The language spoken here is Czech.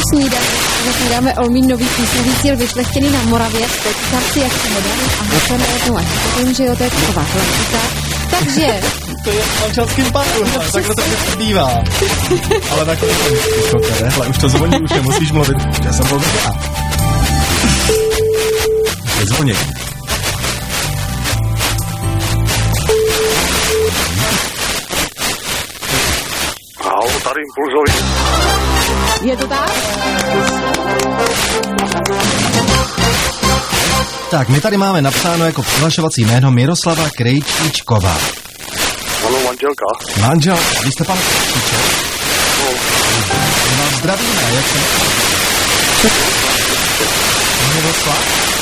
Snídáme Olmín nový písňový cíl vyšlechtěný na Moravě, teď si jak se nedá a hned na jednu až povím, že jo, to je taková klasika. Takže... To je v manželským páru, takhle to vždycky bývá. Ale nakonec to je, hele, už to zvoní, už nemusíš mluvit, já jsem byl já. Zvoní. Ahoj, tady Impulzový. Je to tak? Tak, my tady máme napsáno jako přihlašovací jméno Miroslava Krejčíčková. Ano, manželka. Manžel, vy jste pan Krejčíček? No. My vás zdravíme, jak se... Miroslav?